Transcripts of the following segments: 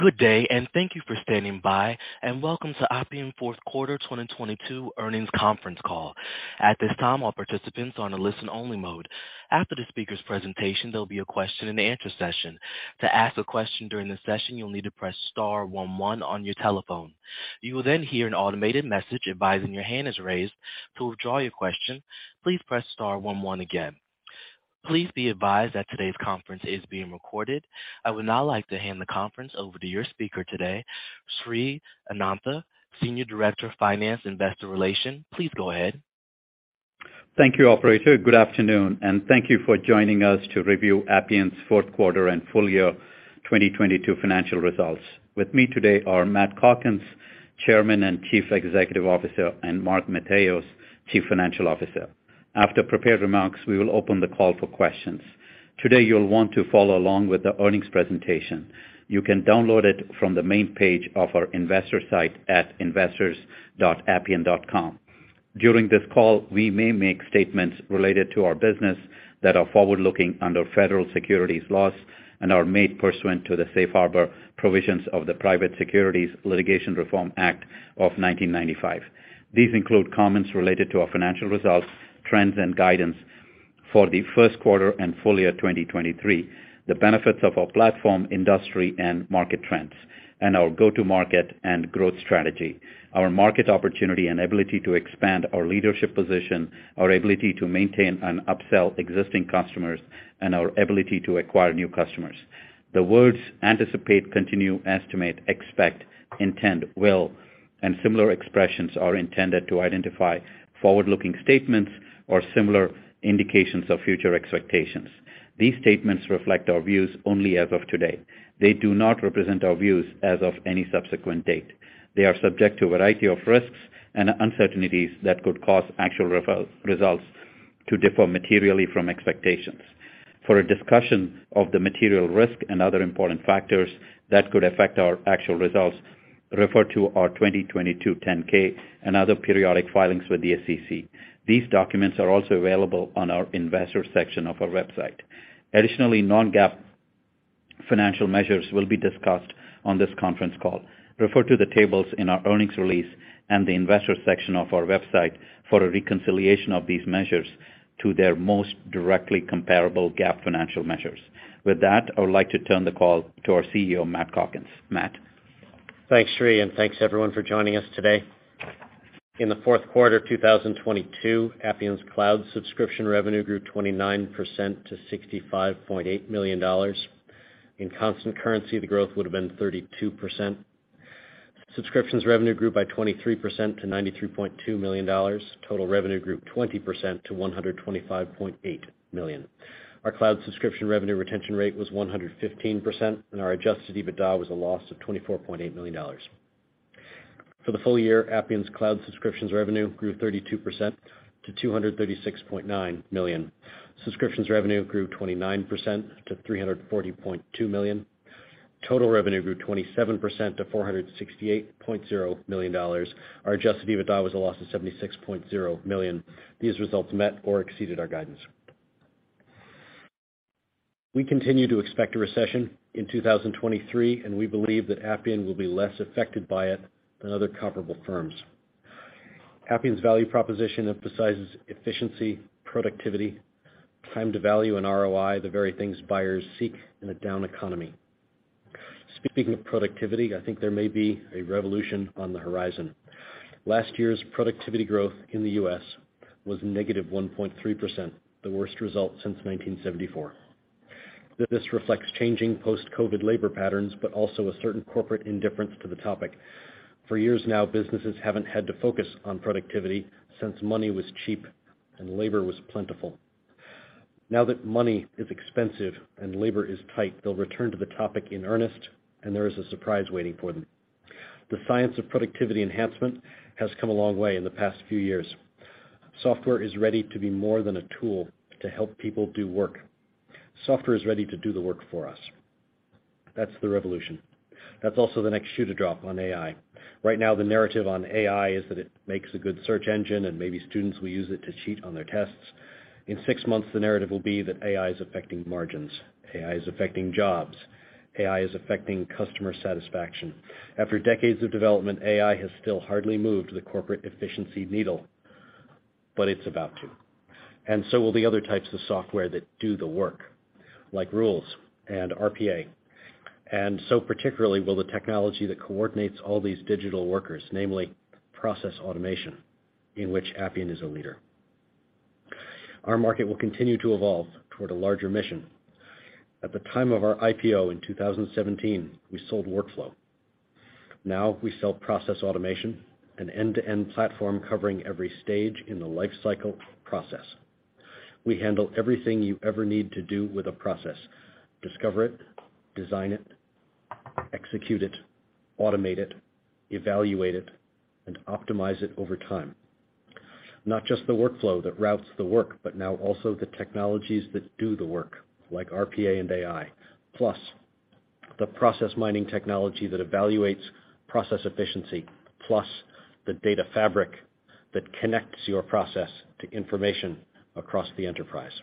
Good day, and thank you for standing by, and welcome to Appian fourth quarter 2022 earnings conference call. At this time, all participants are on a listen-only mode. After the speaker's presentation, there'll be a question-and-answer session. To ask a question during the session, you'll need to press star 11 on your telephone. You will then hear an automated message advising your hand is raised. To withdraw your question, please press star 11 again. Please be advised that today's conference is being recorded. I would now like to hand the conference over to your speaker today, Sri Anantha, Senior Director of Finance Investor Relations. Please go ahead. Thank you, operator. Good afternoon, and thank you for joining us to review Appian's fourth quarter and full year 2022 financial results. With me today are Matt Calkins, Chairman and Chief Executive Officer, and Mark Matheos, Chief Financial Officer. After prepared remarks, we will open the call for questions. Today, you'll want to follow along with the earnings presentation. You can download it from the main page of our investor site at investors.appian.com. During this call, we may make statements related to our business that are forward-looking under federal securities laws and are made pursuant to the safe harbor provisions of the Private Securities Litigation Reform Act of 1995. These include comments related to our financial results, trends and guidance for the first quarter and full year 2023, the benefits of our platform, industry and market trends, and our go-to-market and growth strategy, our market opportunity and ability to expand our leadership position, our ability to maintain and upsell existing customers, and our ability to acquire new customers. The words anticipate, continue, estimate, expect, intend, will, and similar expressions are intended to identify forward-looking statements or similar indications of future expectations. These statements reflect our views only as of today. They do not represent our views as of any subsequent date. They are subject to a variety of risks and uncertainties that could cause actual results to differ materially from expectations. For a discussion of the material risk and other important factors that could affect our actual results, refer to our 2022 10-K and other periodic filings with the SEC. These documents are also available on our investor section of our website. Additionally, non-GAAP financial measures will be discussed on this conference call. Refer to the tables in our earnings release and the investor section of our website for a reconciliation of these measures to their most directly comparable GAAP financial measures. With that, I would like to turn the call to our CEO, Matt Calkins. Matt. Thanks, Sri, and thanks everyone for joining us today. In the fourth quarter of 2022, Appian's cloud subscription revenue grew 29% to $65.8 million. In constant currency, the growth would have been 32%. Subscriptions revenue grew by 23% to $93.2 million. Total revenue grew 20% to $125.8 million. Our cloud subscription revenue retention rate was 115%, and our adjusted EBITDA was a loss of $24.8 million. For the full year, Appian's cloud subscriptions revenue grew 32% to $236.9 million. Subscriptions revenue grew 29% to $340.2 million. Total revenue grew 27% to $468.0 million. Our adjusted EBITDA was a loss of $76.0 million. These results met or exceeded our guidance. We continue to expect a recession in 2023, and we believe that Appian will be less affected by it than other comparable firms. Appian's value proposition emphasizes efficiency, productivity, time to value, and ROI, the very things buyers seek in a down economy. Speaking of productivity, I think there may be a revolution on the horizon. Last year's productivity growth in the U.S. was negative 1.3%, the worst result since 1974. This reflects changing post-COVID labor patterns, but also a certain corporate indifference to the topic. For years now, businesses haven't had to focus on productivity since money was cheap and labor was plentiful. Now that money is expensive and labor is tight, they'll return to the topic in earnest, and there is a surprise waiting for them. The science of productivity enhancement has come a long way in the past few years. Software is ready to be more than a tool to help people do work. Software is ready to do the work for us. That's the revolution. That's also the next shoe to drop on AI. Right now, the narrative on AI is that it makes a good search engine and maybe students will use it to cheat on their tests. In 6 months, the narrative will be that AI is affecting margins. AI is affecting jobs. AI is affecting customer satisfaction. After decades of development, AI has still hardly moved the corporate efficiency needle, but it's about to. And so will the other types of software that do the work, like rules and RPA. And so particularly will the technology that coordinates all these digital workers, namely process automation, in which Appian is a leader. Our market will continue to evolve toward a larger mission. At the time of our IPO in 2017, we sold workflow. Now we sell process automation, an end-to-end platform covering every stage in the life cycle process. We handle everything you ever need to do with a process. Discover it, design it, execute it, automate it, evaluate it, and optimize it over time. Not just the workflow that routes the work, but now also the technologies that do the work, like RPA and AI, plus the process mining technology that evaluates process efficiency, plus the data fabric that connects your process to information across the enterprise.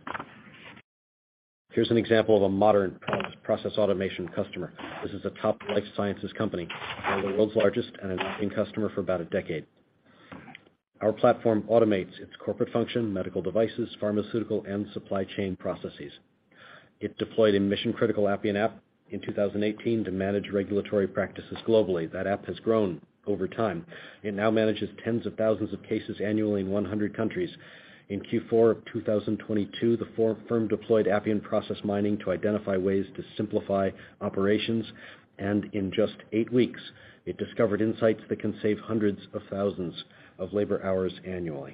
Here's an example of a modern process automation customer. This is a top life sciences company, one of the world's largest and an Appian customer for about a decade. Our platform automates its corporate function, medical devices, pharmaceutical, and supply chain processes. It deployed a mission-critical Appian app in 2018 to manage regulatory practices globally. That app has grown over time. It now manages tens of thousands of cases annually in 100 countries. In Q4 of 2022, the firm deployed Appian Process Mining to identify ways to simplify operations, and in just 8 weeks, it discovered insights that can save hundreds of thousands of labor hours annually.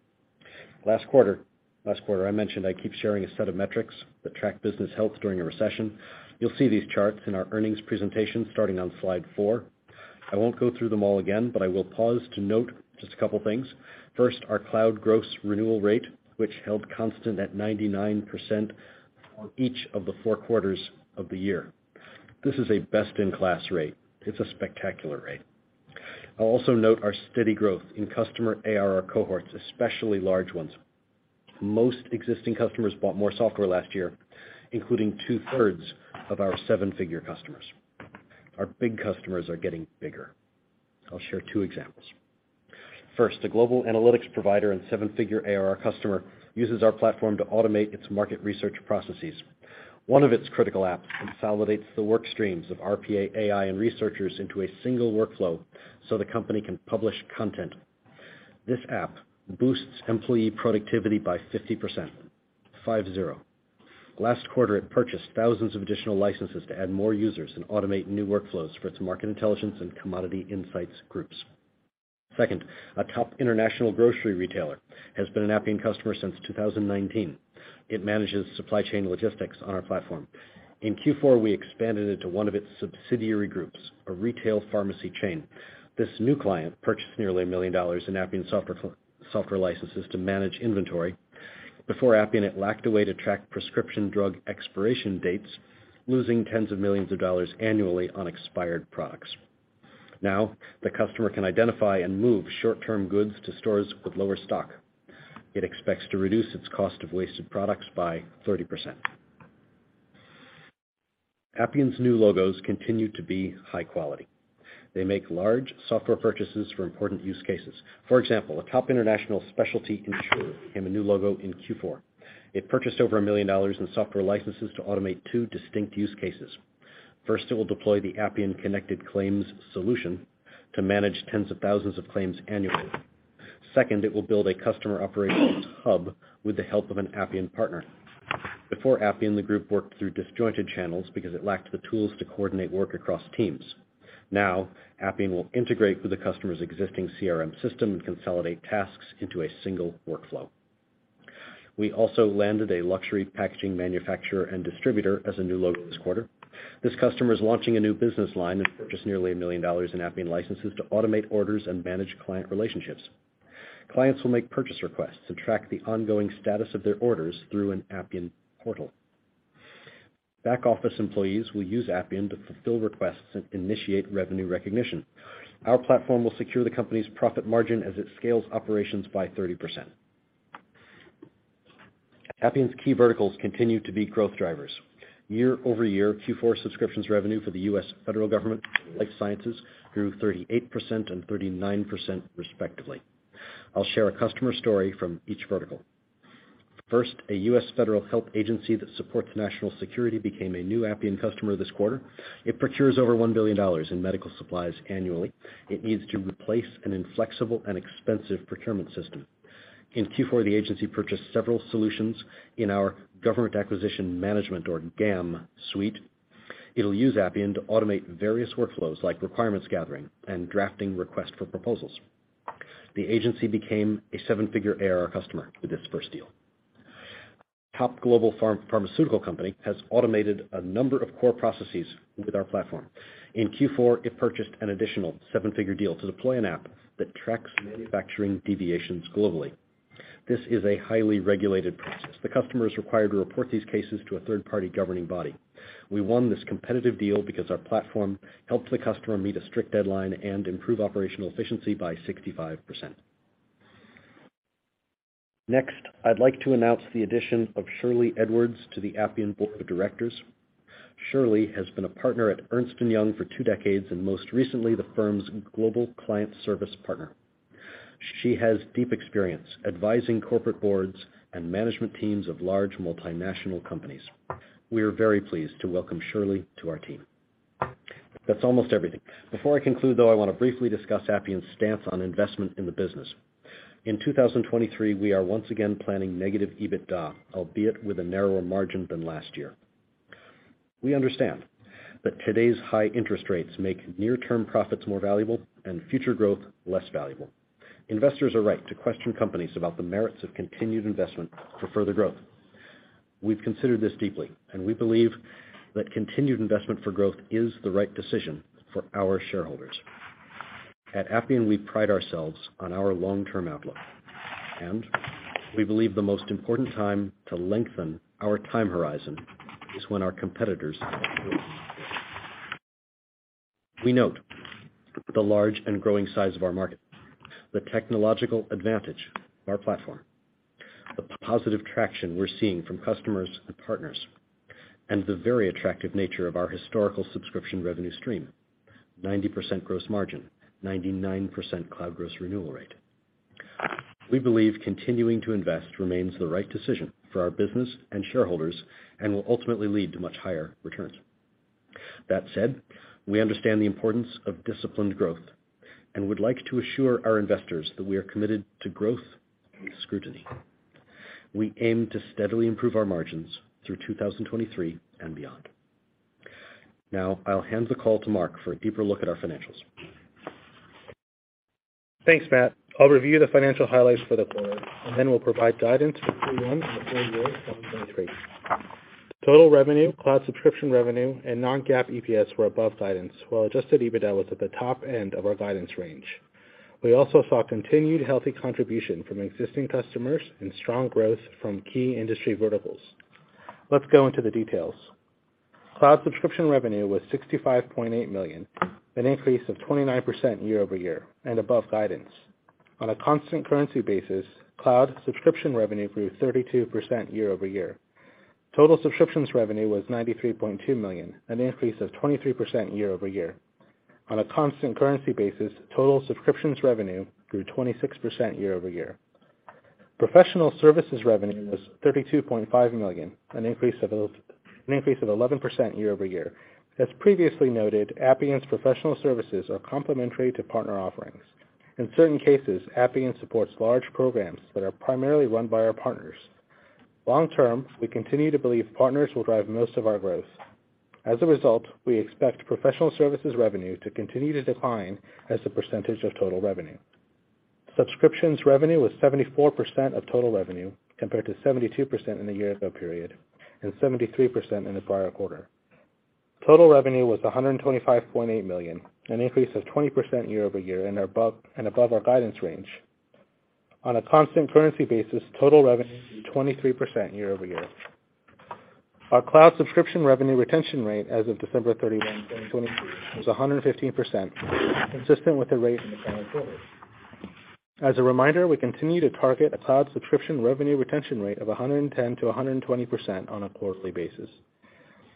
Last quarter, I mentioned I keep sharing a set of metrics that track business health during a recession. You'll see these charts in our earnings presentation starting on slide 4. I won't go through them all again, but I will pause to note just a couple things. First, our cloud gross renewal rate, which held constant at 99% for each of the 4 quarters of the year. This is a best-in-class rate. It's a spectacular rate. I'll also note our steady growth in customer ARR cohorts, especially large ones. Most existing customers bought more software last year, including 2/3 of our 7-figure customers. Our big customers are getting bigger. I'll share 2 examples. First, a global analytics provider and 7-figure ARR customer uses our platform to automate its market research processes. One of its critical apps consolidates the work streams of RPA, AI, and researchers into a single workflow so the company can publish content. This app boosts employee productivity by 50%. 50. Last quarter, it purchased thousands of additional licenses to add more users and automate new workflows for its market intelligence and commodity insights groups. Second, a top international grocery retailer has been an Appian customer since 2019. It manages supply chain logistics on our platform. In Q4, we expanded it to one of its subsidiary groups, a retail pharmacy chain. This new client purchased nearly $1 million in Appian software licenses to manage inventory. Before Appian, it lacked a way to track prescription drug expiration dates, losing tens of millions of dollars annually on expired products. Now, the customer can identify and move short-term goods to stores with lower stock. It expects to reduce its cost of wasted products by 30%. Appian's new logos continue to be high quality. They make large software purchases for important use cases. For example, a top international specialty insurer became a new logo in Q4. It purchased over $1 million in software licenses to automate 2 distinct use cases. First, it will deploy the Appian Connected Claims solution to manage tens of thousands of claims annually. Second, it will build a customer operations hub with the help of an Appian partner. Before Appian, the group worked through disjointed channels because it lacked the tools to coordinate work across teams. Now, Appian will integrate with the customer's existing CRM system and consolidate tasks into a single workflow. We also landed a luxury packaging manufacturer and distributor as a new logo this quarter. This customer is launching a new business line and purchased nearly $1 million in Appian licenses to automate orders and manage client relationships. Clients will make purchase requests and track the ongoing status of their orders through an Appian portal. Back office employees will use Appian to fulfill requests and initiate revenue recognition. Our platform will secure the company's profit margin as it scales operations by 30%. Appian's key verticals continue to be growth drivers. Year-over-year, Q4 subscriptions revenue for the U.S. federal government and life sciences grew 38% and 39% respectively. I'll share a customer story from each vertical. First, a U.S. federal health agency that supports national security became a new Appian customer this quarter. It procures over $1 billion in medical supplies annually. It needs to replace an inflexible and expensive procurement system. In Q4, the agency purchased several solutions in our Government Acquisition Management, or GAM, suite. It'll use Appian to automate various workflows like requirements gathering and drafting request for proposals. The agency became a seven-figure ARR customer with this first deal. Top global pharmaceutical company has automated a number of core processes with our platform. In Q4, it purchased an additional seven-figure deal to deploy an app that tracks manufacturing deviations globally. This is a highly regulated process. The customer is required to report these cases to a third-party governing body. We won this competitive deal because our platform helped the customer meet a strict deadline and improve operational efficiency by 65%. Next, I'd like to announce the addition of Shirley Edwards to the Appian Board of Directors. Shirley has been a partner at Ernst & Young for 2 decades and most recently the firm's Global Client Service Partner. She has deep experience advising corporate boards and management teams of large multinational companies. We are very pleased to welcome Shirley to our team. That's almost everything. Before I conclude, though, I want to briefly discuss Appian's stance on investment in the business. In 2023, we are once again planning negative EBITDA, albeit with a narrower margin than last year. We understand that today's high interest rates make near-term profits more valuable and future growth less valuable. Investors are right to question companies about the merits of continued investment for further growth. We've considered this deeply, and we believe that continued investment for growth is the right decision for our shareholders. At Appian, we pride ourselves on our long-term outlook, and we believe the most important time to lengthen our time horizon is when our competitors do. We note the large and growing size of our market, the technological advantage of our platform, the positive traction we're seeing from customers and partners, and the very attractive nature of our historical subscription revenue stream, 90% gross margin, 99% cloud gross renewal rate. We believe continuing to invest remains the right decision for our business and shareholders and will ultimately lead to much higher returns. That said, we understand the importance of disciplined growth and would like to assure our investors that we are committed to growth with scrutiny. We aim to steadily improve our margins through 2023 and beyond. Now, I'll hand the call to Mark for a deeper look at our financials. Thanks, Matt. I'll review the financial highlights for the quarter, and then we'll provide guidance for Q1 and the full year 2023. Total revenue, cloud subscription revenue, and non-GAAP EPS were above guidance, while adjusted EBITDA was at the top end of our guidance range. We also saw continued healthy contribution from existing customers and strong growth from key industry verticals. Let's go into the details. Cloud subscription revenue was $65.8 million, an increase of 29% year-over-year and above guidance. On a constant currency basis, cloud subscription revenue grew 32% year-over-year. Total subscriptions revenue was $93.2 million, an increase of 23% year-over-year. On a constant currency basis, total subscriptions revenue grew 26% year-over-year. Professional services revenue was $32.5 million, an increase of 11% year-over-year. As previously noted, Appian's professional services are complementary to partner offerings. In certain cases, Appian supports large programs that are primarily run by our partners. Long term, we continue to believe partners will drive most of our growth. As a result, we expect professional services revenue to continue to decline as a percentage of total revenue. Subscriptions revenue was 74% of total revenue, compared to 72% in the year-ago period and 73% in the prior quarter. Total revenue was $125.8 million, an increase of 20% year-over-year and above our guidance range. On a constant currency basis, total revenue grew 23% year-over-year. Our cloud subscription revenue retention rate as of December 31, 2023 was 115%, consistent with the rate in the prior quarter. As a reminder, we continue to target a cloud subscription revenue retention rate of 110 to 120% on a quarterly basis.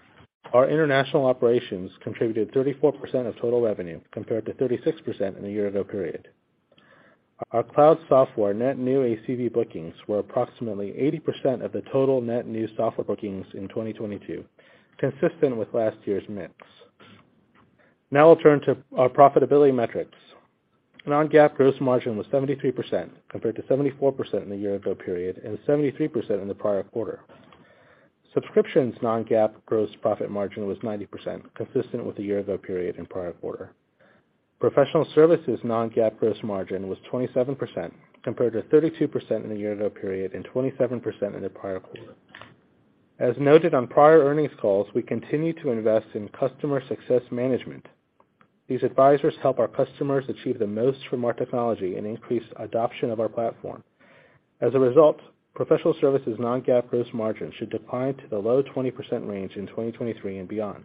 Our international operations contributed 34% of total revenue, compared to 36% in the year-ago period. Our cloud software net new ACV bookings were approximately 80% of the total net new software bookings in 2022, consistent with last year's mix. Now I'll turn to our profitability metrics. Non-GAAP gross margin was 73%, compared to 74% in the year-ago period and 73% in the prior quarter. Subscriptions non-GAAP gross profit margin was 90%, consistent with the year-ago period and prior quarter. Professional services non-GAAP gross margin was 27%, compared to 32% in the year-ago period and 27% in the prior quarter. As noted on prior earnings calls, we continue to invest in customer success management. These advisors help our customers achieve the most from our technology and increase adoption of our platform. As a result, professional services non-GAAP gross margin should decline to the low 20% range in 2023 and beyond.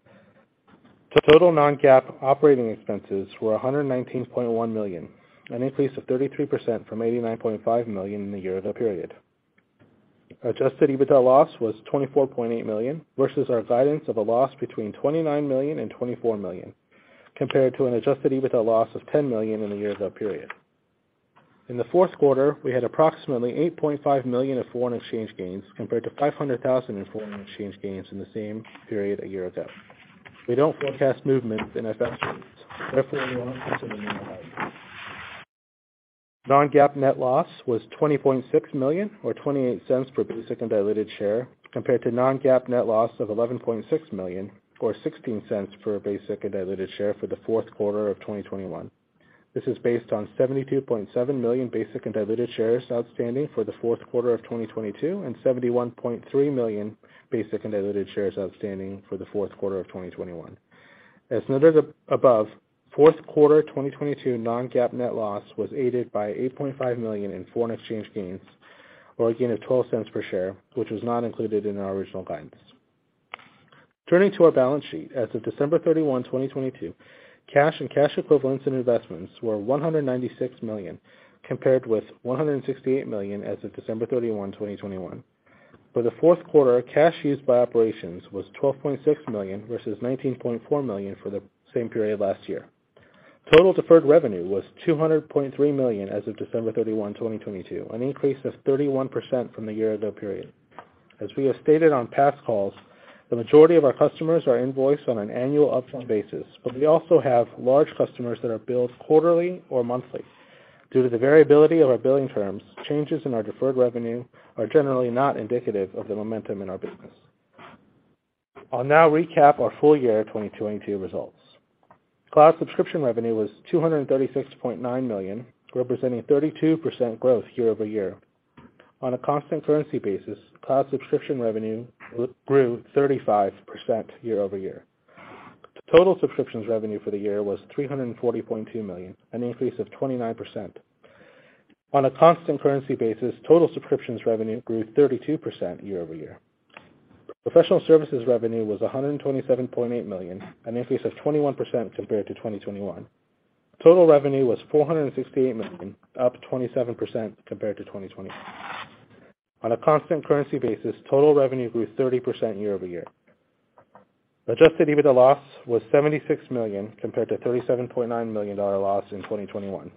Total non-GAAP operating expenses were $119.1 million, an increase of 33% from $89.5 million in the year-ago period. Adjusted EBITDA loss was $24.8 million versus our guidance of a loss between $29 million and $24 million, compared to an adjusted EBITDA loss of $10 million in the year-ago period. In the fourth quarter, we had approximately $8.5 million of foreign exchange gains, compared to $500,000 in foreign exchange gains in the same period a year ago. We don't forecast movements in FX rates, therefore we won't consider them value. Non-GAAP net loss was $20.6 million, or 28 cents per basic and diluted share, compared to non-GAAP net loss of $11.6 million, or 16 cents per basic and diluted share for the fourth quarter of 2021. This is based on 72.7 million basic and diluted shares outstanding for the fourth quarter of 2022 and 71.3 million basic and diluted shares outstanding for the fourth quarter of 2021. As noted above, fourth quarter 2022 non-GAAP net loss was aided by $8.5 million in foreign exchange gains, or a gain of 12 cents per share, which was not included in our original guidance. Turning to our balance sheet, as of December 31, 2022, cash and cash equivalents and investments were $196 million, compared with $168 million as of December 31, 2021. For the fourth quarter, cash used by operations was $12.6 million versus $19.4 million for the same period last year. Total deferred revenue was $200.3 million as of December 31, 2022, an increase of 31% from the year-ago period. As we have stated on past calls, the majority of our customers are invoiced on an annual upfront basis, but we also have large customers that are billed quarterly or monthly. Due to the variability of our billing terms, changes in our deferred revenue are generally not indicative of the momentum in our business. I'll now recap our full year 2022 results. Cloud subscription revenue was $236.9 million, representing 32% growth year-over-year. On a constant currency basis, cloud subscription revenue grew 35% year-over-year. Total subscriptions revenue for the year was $340.2 million, an increase of 29%. On a constant currency basis, total subscriptions revenue grew 32% year-over-year. Professional services revenue was $127.8 million, an increase of 21% compared to 2021. Total revenue was $468 million, up 27% compared to 2020. On a constant currency basis, total revenue grew 30% year-over-year. Adjusted EBITDA loss was $76 million compared to $37.9 million loss in 2021.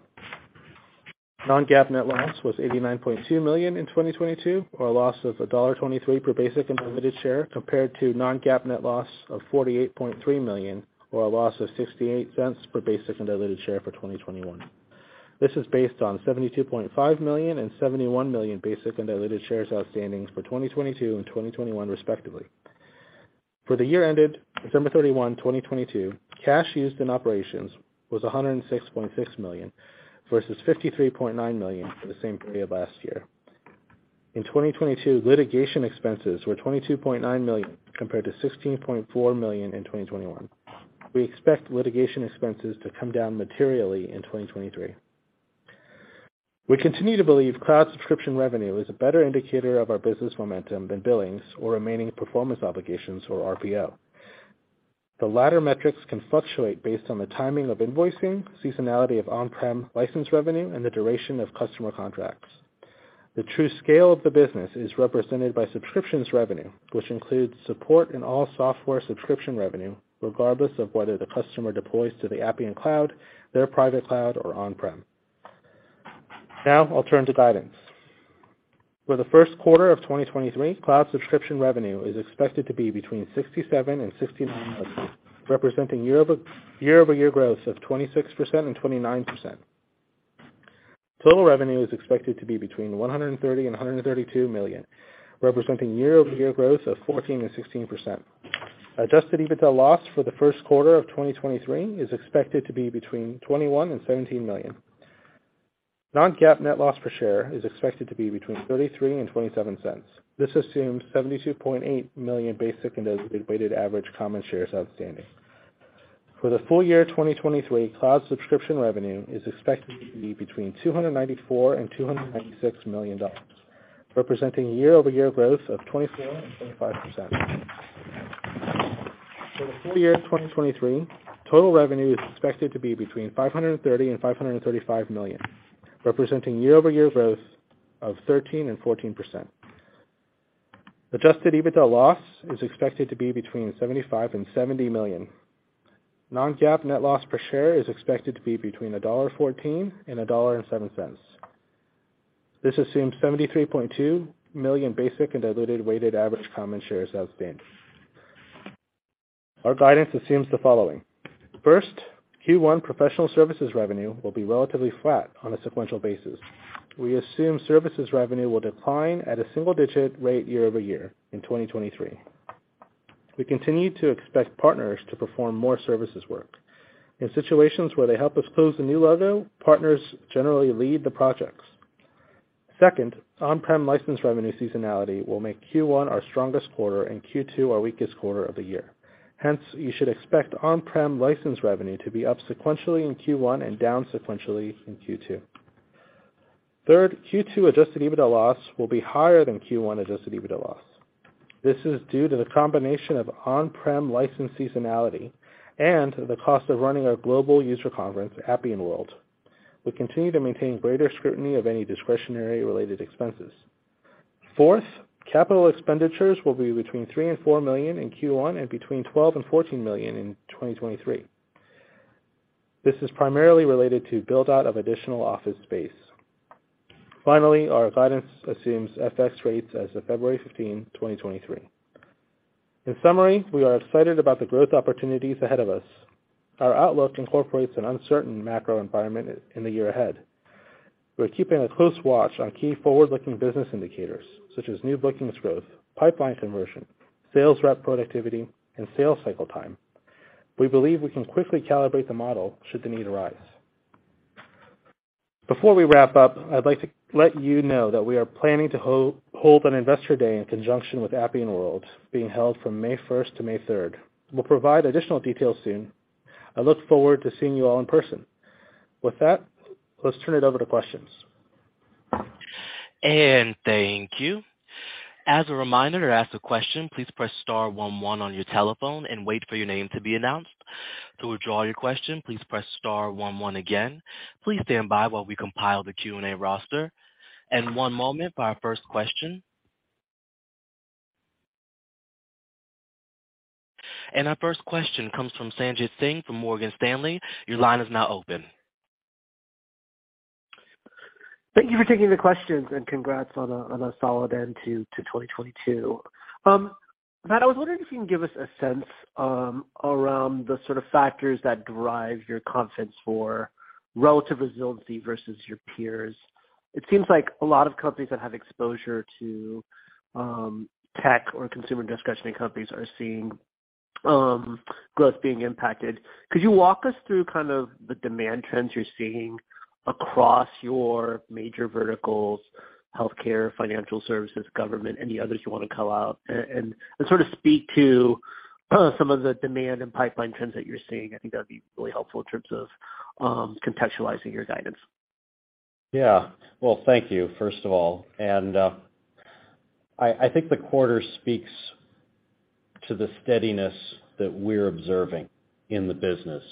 Non-GAAP net loss was $89.2 million in 2022, or a loss of $1.23 per basic and diluted share, compared to non-GAAP net loss of $48.3 million, or a loss of 68 cents per basic and diluted share for 2021. This is based on 72.5 million and 71 million basic and diluted shares outstanding for 2022 and 2021 respectively. For the year ended December 31, 2022, cash used in operations was $106.6 million versus $53.9 million for the same period last year. In 2022, litigation expenses were $22.9 million compared to $16.4 million in 2021. We expect litigation expenses to come down materially in 2023. We continue to believe cloud subscription revenue is a better indicator of our business momentum than billings or remaining performance obligations, or RPO. The latter metrics can fluctuate based on the timing of invoicing, seasonality of on-prem license revenue, and the duration of customer contracts. The true scale of the business is represented by subscriptions revenue, which includes support and all software subscription revenue, regardless of whether the customer deploys to the Appian Cloud, their private cloud, or on-prem. Now I'll turn to guidance. For the first quarter of 2023, cloud subscription revenue is expected to be between $67 and $69 million, representing year-over-year growth of 26% and 29%. Total revenue is expected to be between $130 and $132 million, representing year-over-year growth of 14 and 16%. Adjusted EBITDA loss for the first quarter of 2023 is expected to be between $21 and $17 million. Non-GAAP net loss per share is expected to be between 33 and 27 cents. This assumes 72.8 million basic and diluted weighted average common shares outstanding. For the full year 2023, cloud subscription revenue is expected to be between $294 and $296 million, representing year-over-year growth of 24 and 25%. For the full year 2023, total revenue is expected to be between $530 and $535 million, representing year-over-year growth of 13 and 14%. Adjusted EBITDA loss is expected to be between $75 and $70 million. Non-GAAP net loss per share is expected to be between $1.14 and $1.07. This assumes 73.2 million basic and diluted weighted average common shares outstanding. Our guidance assumes the following. First, Q1 professional services revenue will be relatively flat on a sequential basis. We assume services revenue will decline at a single-digit rate year-over-year in 2023. We continue to expect partners to perform more services work. In situations where they help us close a new logo, partners generally lead the projects. Second, on-prem license revenue seasonality will make Q1 our strongest quarter and Q2 our weakest quarter of the year. Hence, you should expect on-prem license revenue to be up sequentially in Q1 and down sequentially in Q2. Third, Q2 adjusted EBITDA loss will be higher than Q1 adjusted EBITDA loss. This is due to the combination of on-prem license seasonality and the cost of running our global user conference, Appian World. We continue to maintain greater scrutiny of any discretionary related expenses. Fourth, capital expenditures will be between $3 and $4 million in Q1 and between $12 and $14 million in 2023. This is primarily related to build-out of additional office space. Finally, our guidance assumes FX rates as of February 15, 2023. In summary, we are excited about the growth opportunities ahead of us. Our outlook incorporates an uncertain macro environment in the year ahead. We're keeping a close watch on key forward-looking business indicators, such as new bookings growth, pipeline conversion, sales rep productivity, and sales cycle time. We believe we can quickly calibrate the model should the need arise. Before we wrap up, I'd like to let you know that we are planning to hold an Investor Day in conjunction with Appian World, being held from May 1st to May 3rd. We'll provide additional details soon. I look forward to seeing you all in person. With that, let's turn it over to questions. And thank you. As a reminder, to ask a question, please press star 11 on your telephone and wait for your name to be announced. To withdraw your question, please press star 11 again. Please stand by while we compile the Q&A roster. And one moment for our first question. And our first question comes from Sanjit Singh from Morgan Stanley. Your line is now open. Thank you for taking the questions, and congrats on a solid end to 2022. Matt, I was wondering if you can give us a sense around the sort of factors that drive your confidence for relative resiliency versus your peers. It seems like a lot of companies that have exposure to tech or consumer discretionary companies are seeing growth being impacted. Could you walk us through kind of the demand trends you're seeing across your major verticals, healthcare, financial services, government, any others you want to call out, and sort of speak to some of the demand and pipeline trends that you're seeing? I think that would be really helpful in terms of contextualizing your guidance. Yeah. Well, thank you, first of all. And I think the quarter speaks to the steadiness that we're observing in the business.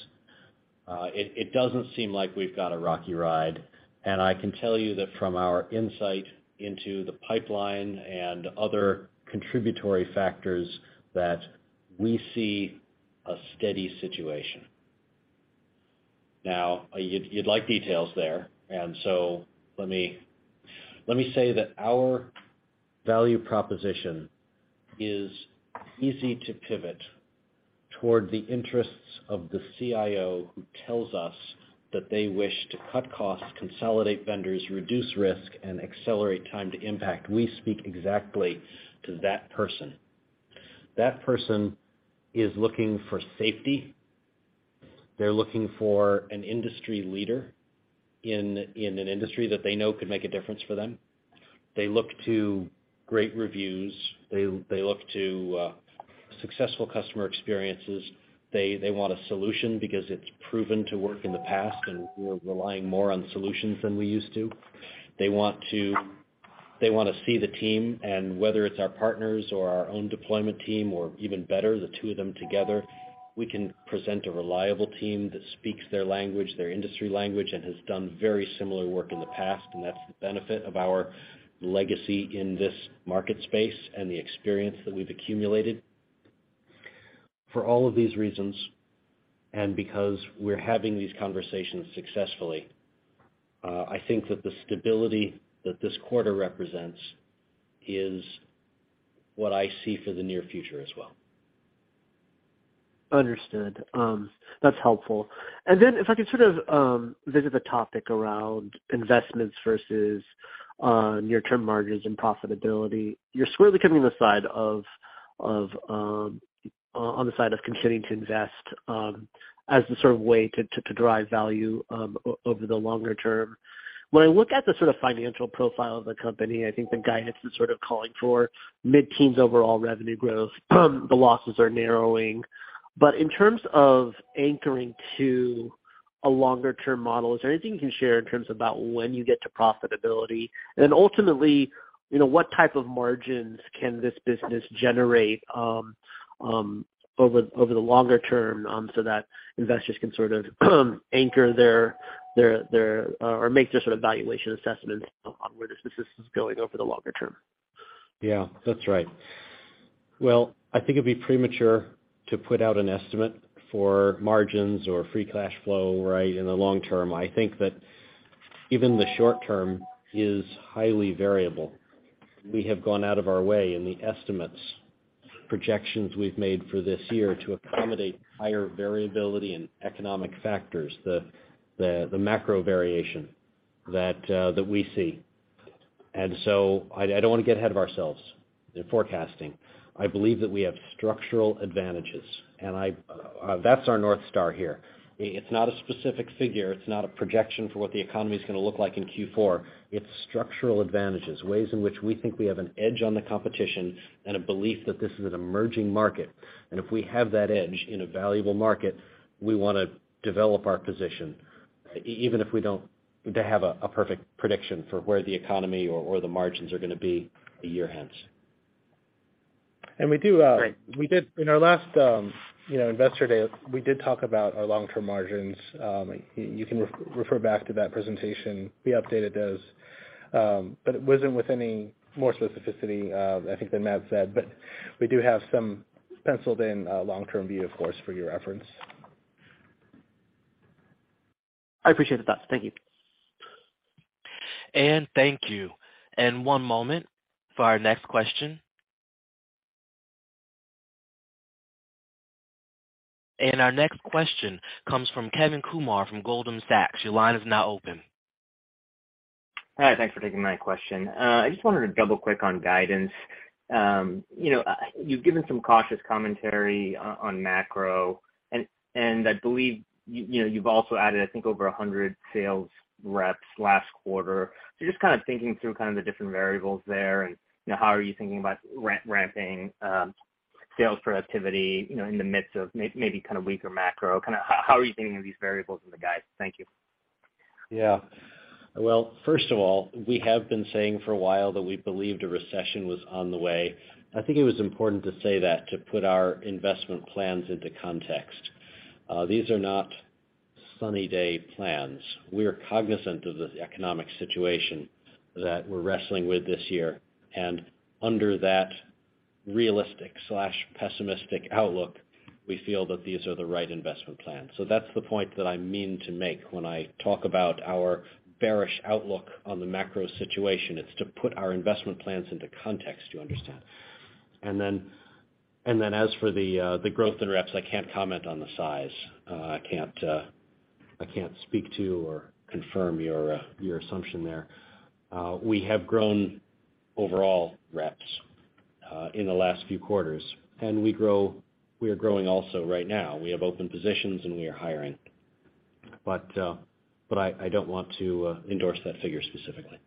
It doesn't seem like we've got a rocky ride. And I can tell you that from our insight into the pipeline and other contributory factors that we see a steady situation. Now, you'd like details there, and so let me say that our value proposition is easy to pivot toward the interests of the CIO who tells us that they wish to cut costs, consolidate vendors, reduce risk, and accelerate time to impact. We speak exactly to that person. That person is looking for safety. They're looking for an industry leader in an industry that they know could make a difference for them. They look to great reviews. They look to successful customer experiences. They want a solution because it's proven to work in the past, and we're relying more on solutions than we used to. They want to see the team, and whether it's our partners or our own deployment team, or even better, the two of them together, we can present a reliable team that speaks their language, their industry language, and has done very similar work in the past, and that's the benefit of our legacy in this market space and the experience that we've accumulated. For all of these reasons, and because we're having these conversations successfully, I think that the stability that this quarter represents is what I see for the near future as well. Understood. That's helpful. And then if I could sort of visit the topic around investments versus near-term margins and profitability, you're squarely coming on the side of continuing to invest as the sort of way to drive value over the longer term. When I look at the sort of financial profile of the company, I think the guidance is sort of calling for mid-teens overall revenue growth. The losses are narrowing. But in terms of anchoring to a longer-term model, is there anything you can share in terms about when you get to profitability? And then ultimately, what type of margins can this business generate over the longer term, so that investors can sort of anchor their or make their sort of valuation assessments on where this business is going over the longer term? Yeah, that's right. Well, I think it'd be premature to put out an estimate for margins or free cash flow, right, in the long term. I think that even the short term is highly variable. We have gone out of our way in the estimates, projections we've made for this year to accommodate higher variability in economic factors, the macro variation that we see. And so I don't want to get ahead of ourselves in forecasting. I believe that we have structural advantages, and that's our North Star here. It's not a specific figure. It's not a projection for what the economy is going to look like in Q4. It's structural advantages, ways in which we think we have an edge on the competition and a belief that this is an emerging market. And if we have that edge in a valuable market, we want to develop our position, even if we don't have a perfect prediction for where the economy or the margins are going to be a year hence. And we did in our last Investor Day, we did talk about our long-term margins. You can refer back to that presentation. We updated those, but it wasn't with any more specificity, I think, than Matt said. But we do have some penciled in long-term view, of course, for your reference. I appreciate the thoughts. Thank you. And thank you. And one moment for our next question. And our next question comes from Kevin Kumar from Goldman Sachs. Your line is now open. Hi, thanks for taking my question. I just wanted to double-click on guidance. You've given some cautious commentary on macro, and I believe you've also added, I think, over 100 sales reps last quarter. So just kind of thinking through kind of the different variables there, and how are you thinking about ramping sales productivity, in the midst of maybe kind of weaker macro? Kind of how are you thinking of these variables in the guide? Thank you. Yeah. Well, first of all, we have been saying for a while that we believed a recession was on the way. I think it was important to say that to put our investment plans into context. These are not sunny day plans. We are cognizant of the economic situation that we're wrestling with this year. And under that realistic/pessimistic outlook, we feel that these are the right investment plans. So that's the point that I mean to make when I talk about our bearish outlook on the macro situation. It's to put our investment plans into context, you understand. And then as for the growth in reps, I can't comment on the size. I can't speak to or confirm your assumption there. We have grown overall reps in the last few quarters, and we are growing also right now. We have open positions and we are hiring. But I don't want to endorse that figure specifically.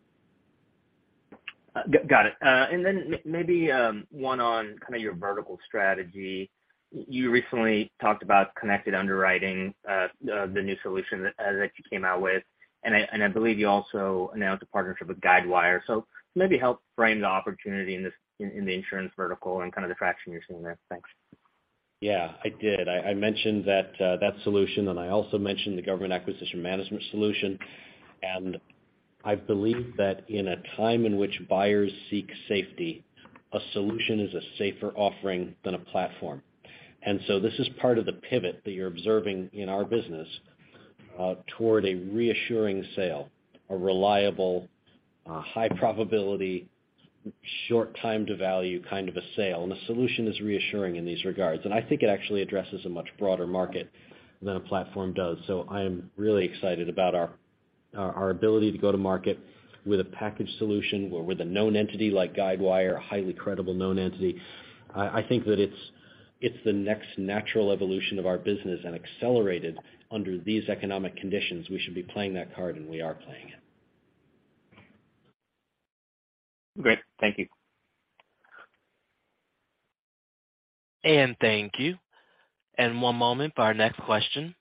Got it. And then maybe one on kind of your vertical strategy. You recently talked about connected underwriting, the new solution that you came out with, and I believe you also announced a partnership with Guidewire. So maybe help frame the opportunity in the insurance vertical and kind of the traction you're seeing there. Thanks. Yeah, I did. I mentioned that solution, and I also mentioned the government acquisition management solution. And I believe that in a time in which buyers seek safety, a solution is a safer offering than a platform. And so this is part of the pivot that you're observing in our business toward a reassuring sale, a reliable, high probability, short time to value kind of a sale. And a solution is reassuring in these regards. And I think it actually addresses a much broader market than a platform does. So I am really excited about our ability to go to market with a package solution or with a known entity like Guidewire, a highly credible known entity. I think that it's the next natural evolution of our business, and accelerated under these economic conditions. We should be playing that card, and we are playing it. Great. Thank you. And thank you. And one moment for our next question.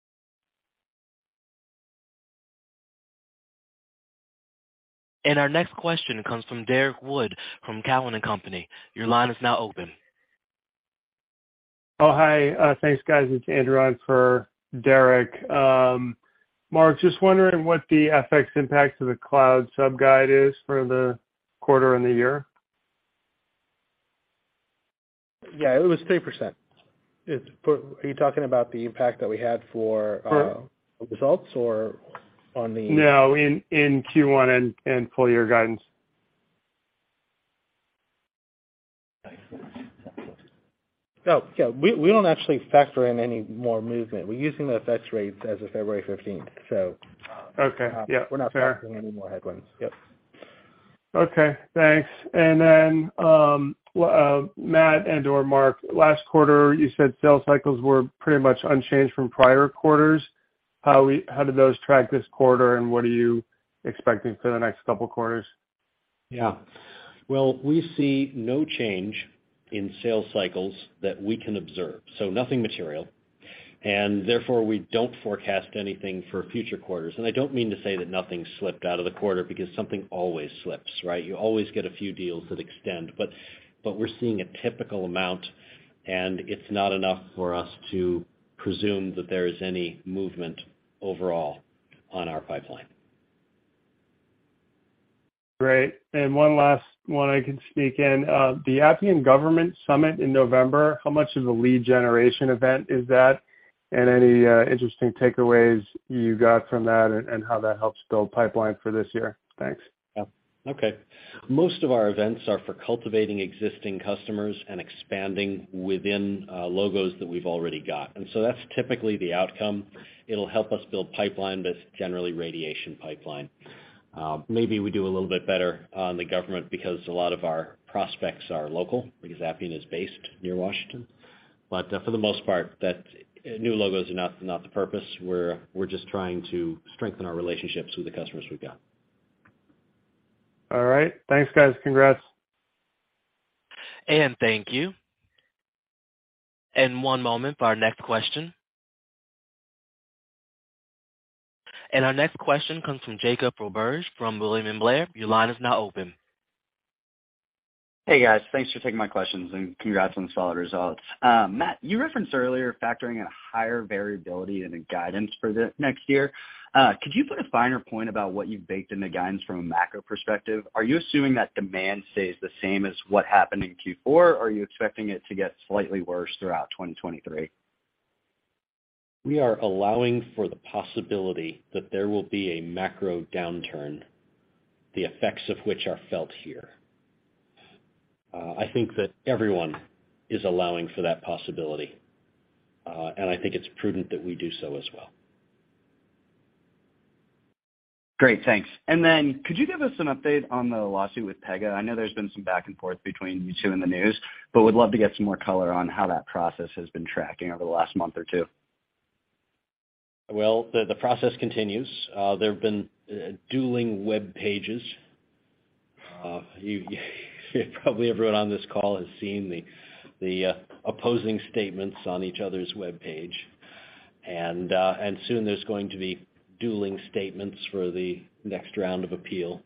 And our next question comes from Derek Wood from Cowen and Company. Your line is now open. Oh, hi. Thanks, guys. It's Andrew on for Derek. Mark, just wondering what the FX impact to the cloud sub guide is for the quarter and the year. Yeah, it was 3%. Are you talking about the impact that we had for results, or on the? No, in Q1 and full year guidance. Oh, yeah. We don't actually factor in any more movement. We're using the FX rates as of February 15th. So okay, yeah, we're not fair. factoring any more headwinds. Yep. Okay, thanks. And then Matt and or Mark, last quarter you said sales cycles were pretty much unchanged from prior quarters. How did those track this quarter, and what are you expecting for the next couple quarters? Yeah. Well, we see no change in sales cycles that we can observe, so nothing material, and therefore we don't forecast anything for future quarters. And I don't mean to say that nothing slipped out of the quarter, because something always slips, right? You always get a few deals that extend, but we're seeing a typical amount, and it's not enough for us to presume that there is any movement overall on our pipeline. Great. And one last one I can sneak in. The Appian Government Summit in November, how much of a lead generation event is that? And any interesting takeaways you got from that, and how that helps build pipeline for this year? Thanks. Yeah. Okay. Most of our events are for cultivating existing customers and expanding within logos that we've already got. And so that's typically the outcome. It'll help us build pipeline, but it's generally radiation pipeline. Maybe we do a little bit better on the government because a lot of our prospects are local, because Appian is based near Washington. But for the most part, that new logos are not the purpose. We're just trying to strengthen our relationships with the customers we've got. All right. Thanks, guys. Congrats. And thank you. And one moment for our next question. And our next question comes from Jacob Roberge from William Blair. Your line is now open. Hey guys, thanks for taking my questions and congrats on the solid results. Matt, you referenced earlier factoring in higher variability in the guidance for the next year. Could you put a finer point about what you've baked into guidance from a macro perspective? Are you assuming that demand stays the same as what happened in Q4, or are you expecting it to get slightly worse throughout 2023? We are allowing for the possibility that there will be a macro downturn, the effects of which are felt here. I think that everyone is allowing for that possibility, and I think it's prudent that we do so as well. Great, thanks. And then could you give us an update on the lawsuit with Pega? I know there's been some back and forth between you two in the news, but would love to get some more color on how that process has been tracking over the last month or two. Well, the process continues. There have been dueling web pages. Probably everyone on this call has seen the opposing statements on each other's web page, and soon there's going to be dueling statements for the next round of appeal.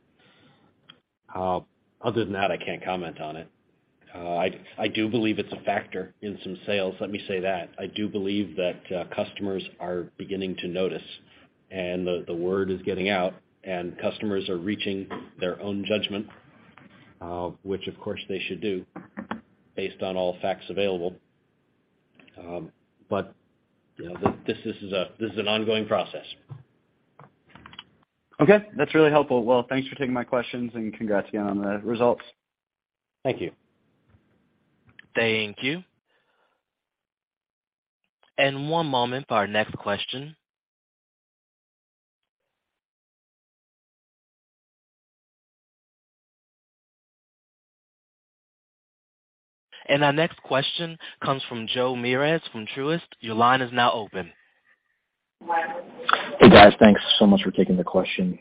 Other than that, I can't comment on it. I do believe it's a factor in some sales. Let me say that. I do believe that customers are beginning to notice, and the word is getting out, and customers are reaching their own judgment, which of course they should do based on all facts available. But you know, this is an ongoing process. Okay, that's really helpful. Well, thanks for taking my questions, and congrats again on the results. Thank you. Thank you. And one moment for our next question. And our next question comes from Joe Meares from Truist. Your line is now open. Hey guys, thanks so much for taking the questions.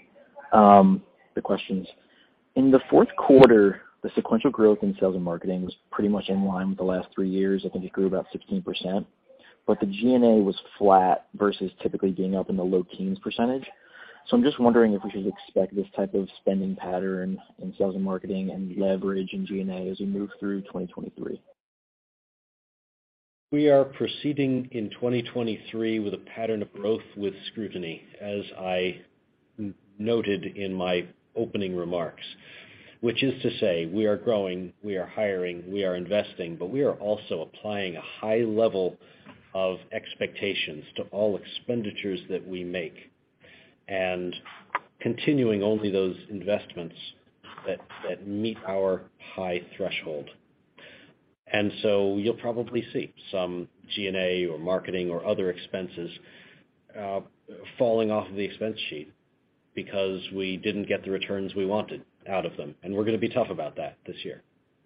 In the fourth quarter, the sequential growth in sales and marketing was pretty much in line with the last 3 years. I think it grew about 16%, but the G&A was flat versus typically being up in the low teens percentage. So I'm just wondering if we should expect this type of spending pattern in sales and marketing and leverage in G&A as we move through 2023. We are proceeding in 2023 with a pattern of growth with scrutiny, as I noted in my opening remarks, which is to say we are growing, we are hiring, we are investing, but we are also applying a high level of expectations to all expenditures that we make and continuing only those investments that meet our high threshold. And so you'll probably see some G&A or marketing or other expenses falling off of the expense sheet because we didn't get the returns we wanted out of them. And we're going to be tough about that this year.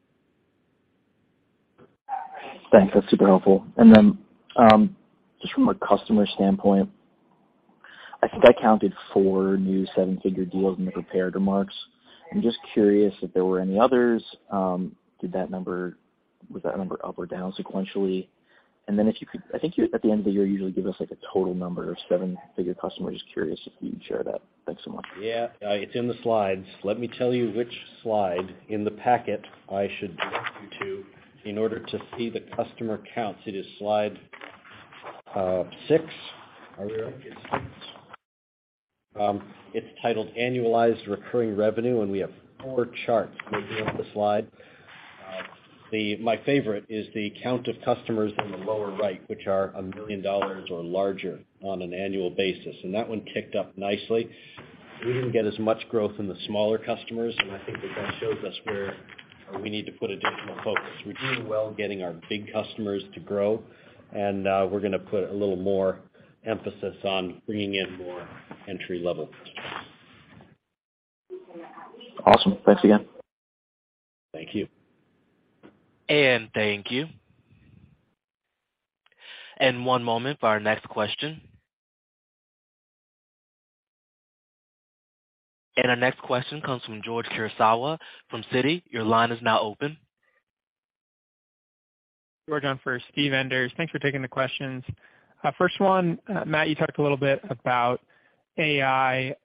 Thanks. That's super helpful. And then just from a customer standpoint, I think I counted 4 new 7-figure deals in the prepared remarks. I'm just curious if there were any others. Was that number up or down sequentially? And then if you could, I think you, at the end of the year, usually give us like a total number of 7-figure customers. Just curious if you'd share that. Thanks so much. Yeah, it's in the slides. Let me tell you which slide in the packet I should direct you to in order to see the customer counts. It is slide 6. Are we right? It's 6. It's titled Annualized Recurring Revenue, and we have 4 charts making up the slide. My favorite is the count of customers in the lower right, which are $1 million or larger on an annual basis, and that one ticked up nicely. We didn't get as much growth in the smaller customers, and I think that shows us where we need to put additional focus. We're doing well getting our big customers to grow, and we're going to put a little more emphasis on bringing in more entry-level customers. Awesome. Thanks again. Thank you. And thank you. And one moment for our next question. And our next question comes from George Kurosawa from Citi. Your line is now open. George on for Steve Enders. Thanks for taking the questions. First one, Matt, you talked a little bit about AI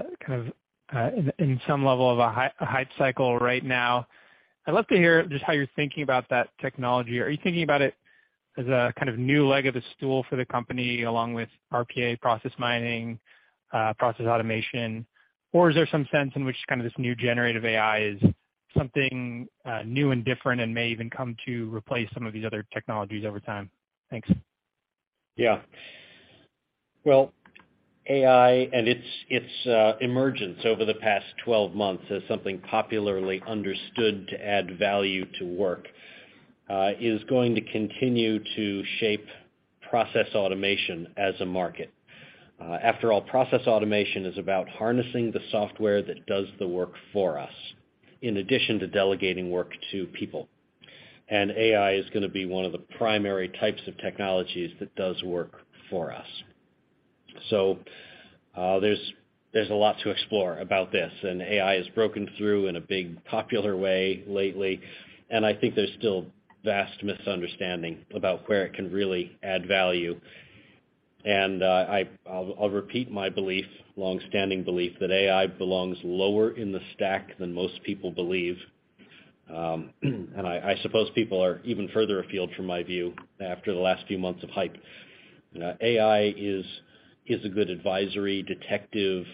in some level of a hype cycle right now. I'd love to hear just how you're thinking about that technology. Are you thinking about it as a kind of new leg of the stool for the company along with RPA, process mining, process automation? Or is there some sense in which kind of this new generative AI is something new and different and may even come to replace some of these other technologies over time? Thanks. Yeah. Well, AI and its emergence over the past 12 months as something popularly understood to add value to work is going to continue to shape process automation as a market. After all, process automation is about harnessing the software that does the work for us, in addition to delegating work to people. And AI is going to be one of the primary types of technologies that does work for us. So there's a lot to explore about this, and AI has broken through in a big popular way lately, and I think there's still vast misunderstanding about where it can really add value. And I'll repeat my belief, long-standing belief, that AI belongs lower in the stack than most people believe. And I suppose people are even further afield from my view after the last few months of hype. AI is a good advisory, detecting,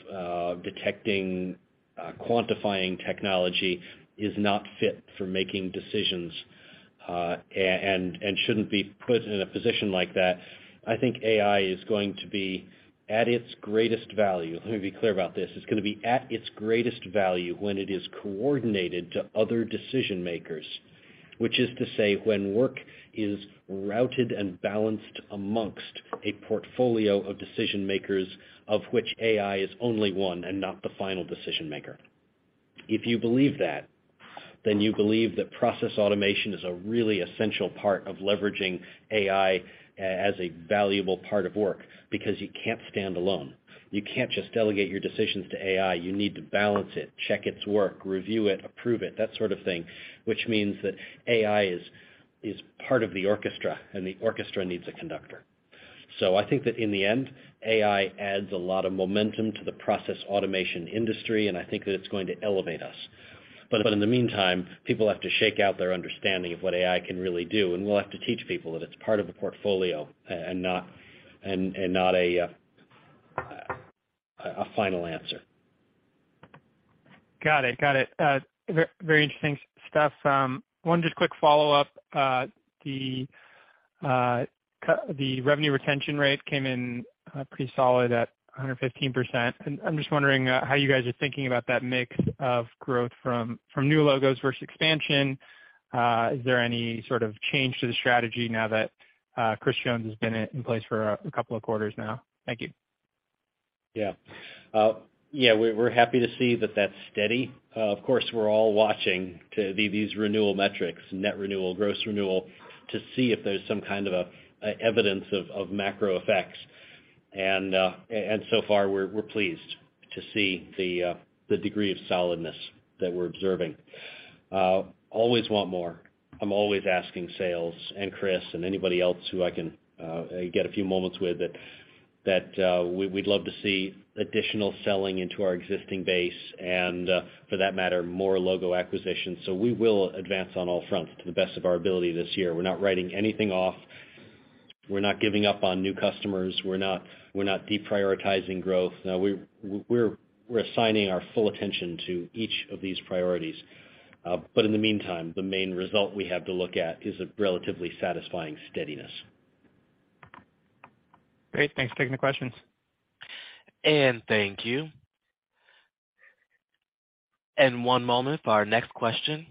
quantifying technology, is not fit for making decisions, and shouldn't be put in a position like that. I think AI is going to be at its greatest value. Let me be clear about this. It's going to be at its greatest value when it is coordinated to other decision makers, which is to say when work is routed and balanced amongst a portfolio of decision makers of which AI is only one and not the final decision maker. If you believe that, then you believe that process automation is a really essential part of leveraging AI as a valuable part of work, because you can't stand alone. You can't just delegate your decisions to AI. You need to balance it, check its work, review it, approve it, that sort of thing, which means that AI is part of the orchestra, and the orchestra needs a conductor. So I think that in the end, AI adds a lot of momentum to the process automation industry, and I think that it's going to elevate us. But in the meantime, people have to shake out their understanding of what AI can really do, and we'll have to teach people that it's part of a portfolio and not a final answer. Got it. Very interesting stuff. One just quick follow-up. The revenue retention rate came in pretty solid at 115%. And I'm just wondering how you guys are thinking about that mix of growth from new logos versus expansion. Is there any sort of change to the strategy now that Chris Jones has been in place for a couple of quarters now? Thank you. Yeah. We're happy to see that that's steady. Of course, we're all watching to these renewal metrics, net renewal, gross renewal, to see if there's some kind of evidence of macro effects. And so far we're pleased to see the degree of solidness that we're observing. Always want more. I'm always asking sales and Chris and anybody else who I can get a few moments with that we'd love to see additional selling into our existing base and, for that matter, more logo acquisition. So we will advance on all fronts to the best of our ability this year. We're not writing anything off. We're not giving up on new customers. We're not deprioritizing growth. No, we're assigning our full attention to each of these priorities. But in the meantime, the main result we have to look at is a relatively satisfying steadiness. Great. Thanks for taking the questions. And thank you. And one moment for our next question.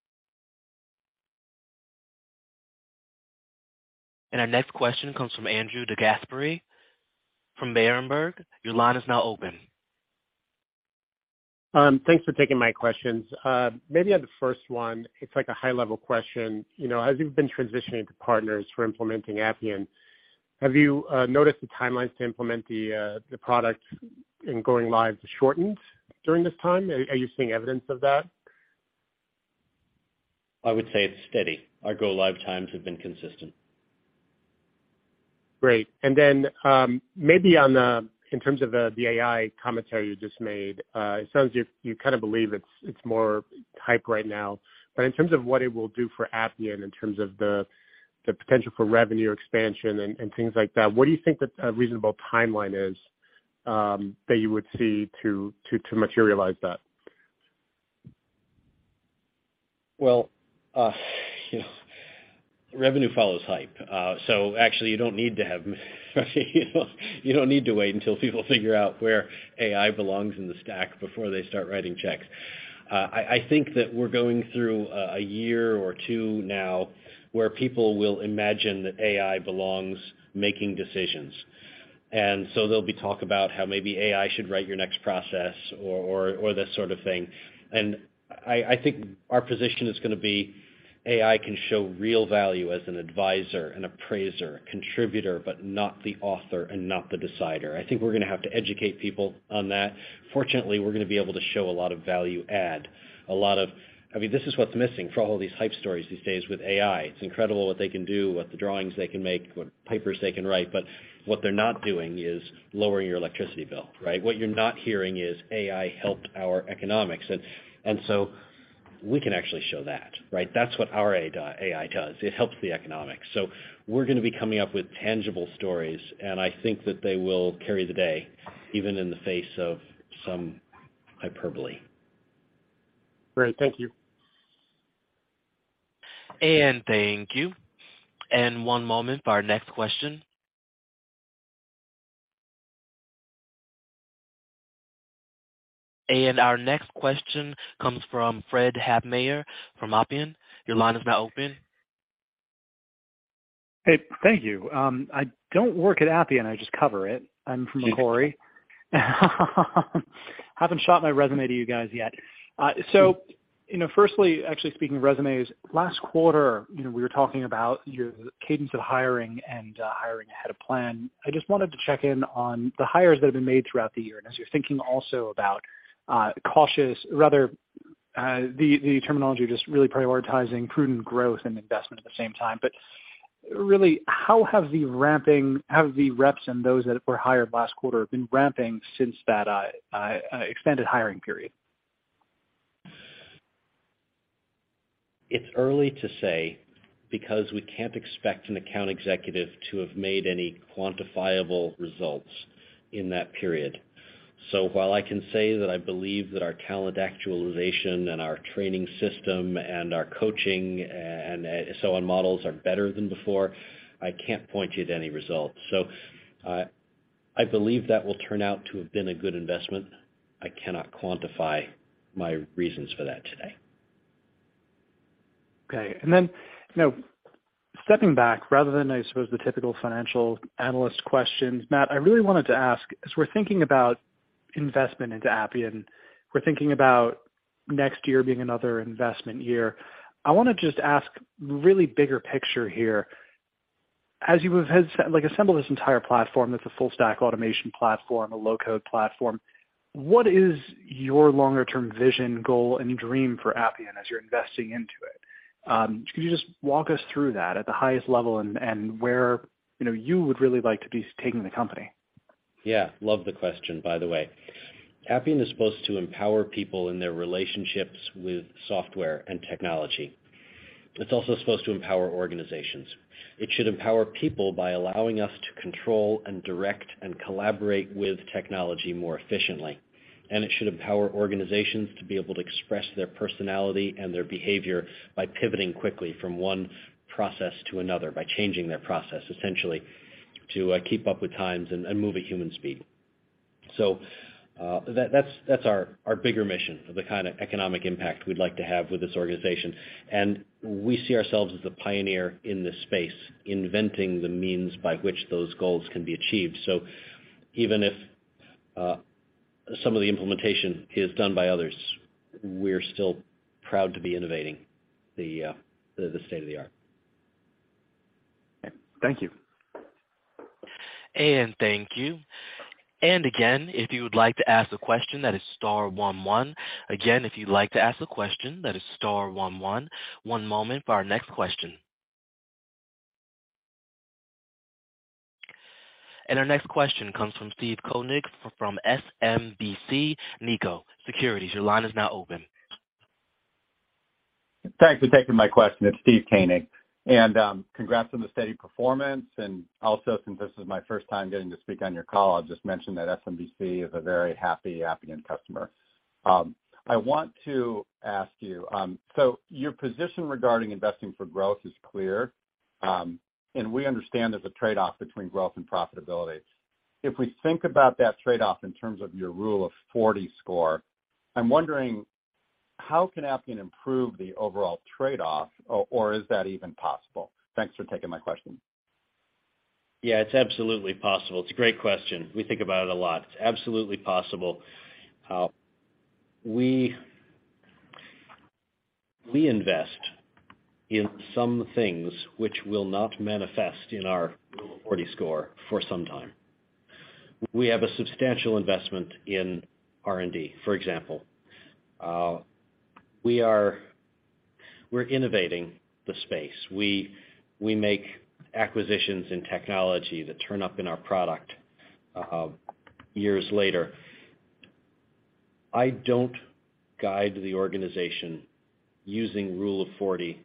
And our next question comes from Andrew DeGasperi from Berenberg. Your line is now open. Thanks for taking my questions. Maybe on the first one, it's like a high-level question. You know, as you've been transitioning to partners for implementing Appian, have you noticed the timelines to implement the product and going live shortened during this time? Are you seeing evidence of that? I would say it's steady. Our go-live times have been consistent. Great. And then maybe in terms of the AI commentary you just made, it sounds you kind of believe it's more hype right now. But in terms of what it will do for Appian, in terms of the potential for revenue expansion and things like that, what do you think that a reasonable timeline is that you would see to materialize that? Well, revenue follows hype. So actually, you don't need to have, you don't need to wait until people figure out where AI belongs in the stack before they start writing checks. I think that we're going through a year or two now where people will imagine that AI belongs making decisions. And so there'll be talk about how maybe AI should write your next process or this sort of thing. And I think our position is going to be AI can show real value as an advisor, an appraiser, a contributor, but not the author and not the decider. I think we're going to have to educate people on that. Fortunately, we're going to be able to show a lot of value add, this is what's missing for all these hype stories these days with AI. It's incredible what they can do, what the drawings they can make, what papers they can write, but what they're not doing is lowering your electricity bill, right? What you're not hearing is AI helped our economics. And so we can actually show that, right? That's what our AI does. It helps the economics. So we're going to be coming up with tangible stories, and I think that they will carry the day, even in the face of some hyperbole. Great. Thank you. And thank you. And one moment for our next question. And our next question comes from Fred Havemeyer from Appian. Your line is now open. Hey, thank you. I don't work at Appian. I just cover it. I'm from Macquarie. Haven't shot my resume to you guys yet. Firstly, actually speaking of resumes, last quarter, we were talking about your cadence of hiring and hiring ahead of plan. I just wanted to check in on the hires that have been made throughout the year. And as you're thinking also about cautious, rather the terminology just really prioritizing prudent growth and investment at the same time. But really, how have the reps and those that were hired last quarter been ramping since that extended hiring period? It's early to say because we can't expect an account executive to have made any quantifiable results in that period. So while I can say that I believe that our talent actualization and our training system and our coaching and so on models are better than before, I can't point you to any results. So I believe that will turn out to have been a good investment. I cannot quantify my reasons for that today. Okay. And then, stepping back, rather than, I suppose, the typical financial analyst questions, Matt, I really wanted to ask, as we're thinking about investment into Appian, we're thinking about next year being another investment year. I want to just ask really bigger picture here. As you have assembled this entire platform that's a full stack automation platform, a low code platform, what is your longer term vision, goal, and dream for Appian as you're investing into it? Could you just walk us through that at the highest level and where you would really like to be taking the company? Yeah, love the question, by the way. Appian is supposed to empower people in their relationships with software and technology. It's also supposed to empower organizations. It should empower people by allowing us to control and direct and collaborate with technology more efficiently. And it should empower organizations to be able to express their personality and their behavior by pivoting quickly from one process to another, by changing their process, essentially, to keep up with times and move at human speed. So that's our bigger mission of the kind of economic impact we'd like to have with this organization. And we see ourselves as the pioneer in this space, inventing the means by which those goals can be achieved. So even if some of the implementation is done by others, we're still proud to be innovating the state of the art. Thank you. And thank you. And again, if you would like to ask a question, that is star 11. Again, if you'd like to ask a question, that is star 11. One moment for our next question. And our next question comes from Steve Koenig from SMBC Nikko Securities. Your line is now open. Thanks for taking my question. It's Steve Koenig. Congrats on the steady performance. And also, since this is my first time getting to speak on your call, I'll just mention that SMBC is a very happy Appian customer. I want to ask you, so your position regarding investing for growth is clear, and we understand there's a trade-off between growth and profitability. If we think about that trade-off in terms of your Rule of 40 score, I'm wondering, how can Appian improve the overall trade-off, or is that even possible? Thanks for taking my question. Yeah, it's absolutely possible. It's a great question. We think about it a lot. It's absolutely possible. We invest in some things which will not manifest in our Rule of 40 score for some time. We have a substantial investment in R&D, for example. We're innovating the space. We make acquisitions in technology that turn up in our product years later. I don't guide the organization using Rule of 40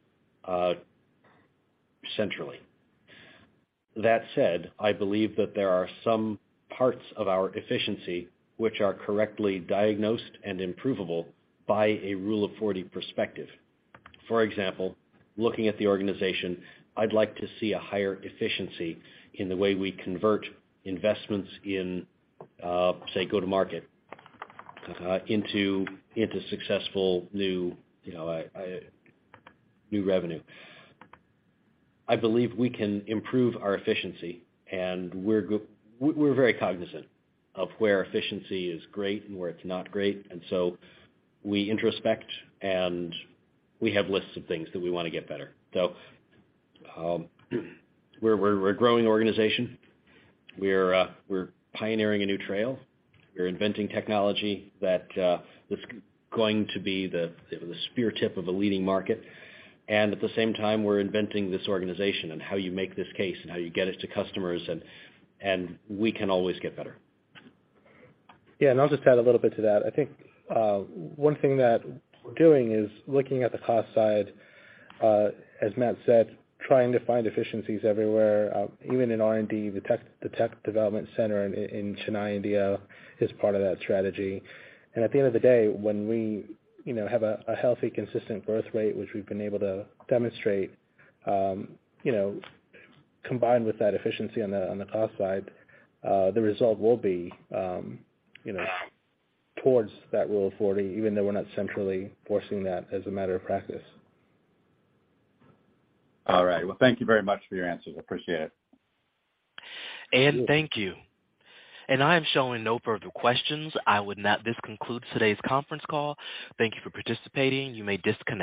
centrally. That said, I believe that there are some parts of our efficiency which are correctly diagnosed and improvable by a Rule of 40 perspective. For example, looking at the organization, I'd like to see a higher efficiency in the way we convert investments in, say, go-to-market into successful new revenue. I believe we can improve our efficiency, and we're very cognizant of where efficiency is great and where it's not great, and so we introspect and we have lists of things that we want to get better. So we're a growing organization. We're pioneering a new trail. We're inventing technology that is going to be the spear tip of a leading market. And at the same time, we're inventing this organization and how you make this case and how you get it to customers, and we can always get better. Yeah, and I'll just add a little bit to that. I think one thing that we're doing is looking at the cost side, as Matt said, trying to find efficiencies everywhere. Even in R&D, the tech development center in Chennai, India, is part of that strategy. And at the end of the day, when we have a healthy, consistent growth rate, which we've been able to demonstrate, combined with that efficiency on the cost side, the result will be, towards that Rule of 40, even though we're not centrally forcing that as a matter of practice. All right. Well, thank you very much for your answers. I appreciate it. And thank you. And I am showing no further questions. This concludes today's conference call. Thank you for participating. You may disconnect.